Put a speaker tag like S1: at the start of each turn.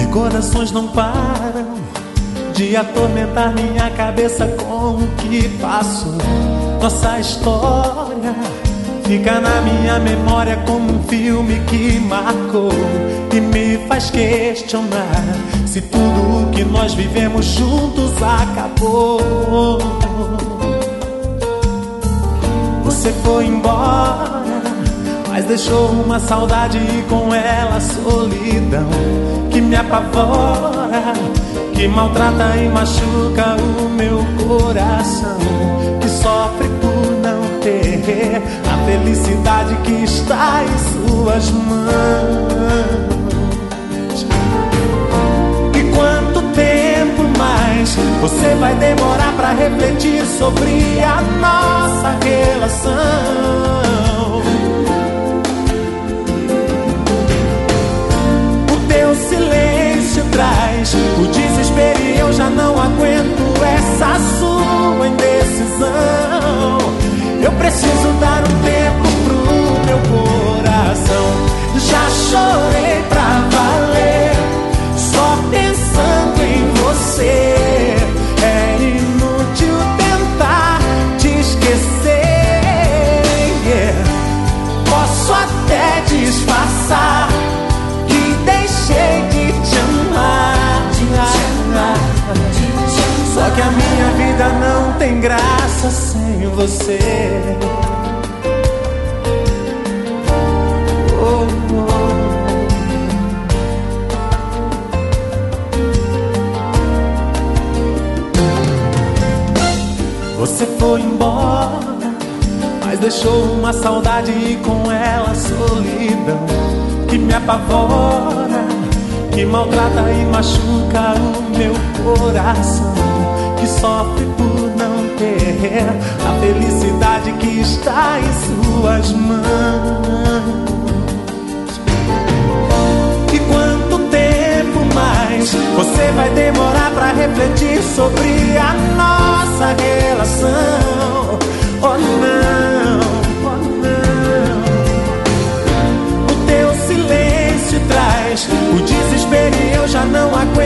S1: Corações não param de atormentar minha cabeça com o que passo. Nossa história fica na minha memória como um filme que marcou e me faz questionar se tudo o que nós vivemos juntos acabou. Você foi embora, mas deixou uma saudade e com ela a solidão que me apavora, que maltrata e machuca o meu coração, que sofre por não ter a felicidade que está em suas mãos. E quanto tempo mais você vai demorar pra refletir sobre a nossa relação? Silêncio traz o desespero e eu já não aguento essa sua indecisão. Eu preciso dar um tempo pro meu coração. Já chorei pra valer, só pensando em você. É inútil tentar te esquecer, yeah. Posso até disfarçar, deixei de te amar, só que a minha vida não tem graça sem você. Oh, oh. Você foi embora, mas deixou uma saudade e com ela a solidão que me apavora, que maltrata e machuca o meu coração, que sofre por não ter a felicidade que está em suas mãos. E quanto tempo mais você vai demorar pra refletir sobre a nossa relação? Oh não, oh não. O teu silêncio traz o desespero e eu já não aguento